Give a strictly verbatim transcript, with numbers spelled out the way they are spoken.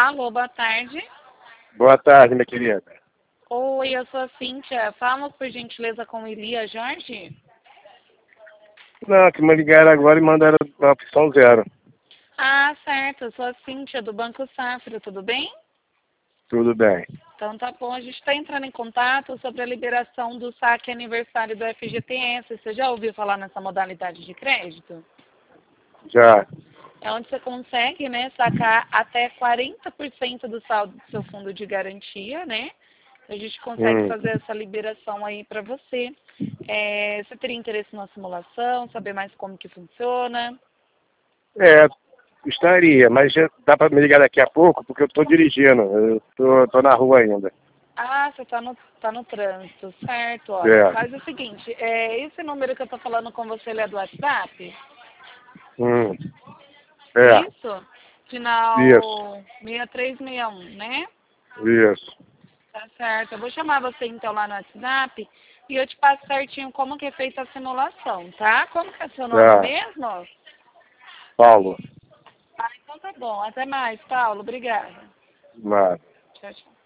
Alô, boa tarde. Boa tarde, minha querida. Oi, eu sou a Cíntia. Fala, por gentileza, com Elia Jorge. Não, que me ligaram agora e mandaram a opção zero. Ah, certo. Eu sou a Cíntia, do Banco Safra. Tudo bem? Tudo bem. Então tá bom. A gente está entrando em contato sobre a liberação do saque aniversário do F G T S. Você já ouviu falar nessa modalidade de crédito? Já. É onde você consegue, né, sacar até quarenta por cento do saldo do seu fundo de garantia, né? A gente consegue Hum. fazer essa liberação aí para você. É, você teria interesse na simulação, saber mais como que funciona? É, estaria, mas já dá para me ligar daqui a pouco, porque eu estou dirigindo. Eu tô, tô na rua ainda. Ah, você está no, tá no trânsito, certo? Olha, É. faz o seguinte, é, esse número que eu estou falando com você, ele é do WhatsApp? Hum. É. Isso? Final Isso. seis três seis um, né? Isso. Tá certo. Eu vou chamar você então lá no WhatsApp e eu te passo certinho como que é feita a simulação, tá? Como que é seu nome Tá. mesmo? Paulo. Ah, então tá bom. Até mais, Paulo. Obrigada. Nada. Tchau, tchau.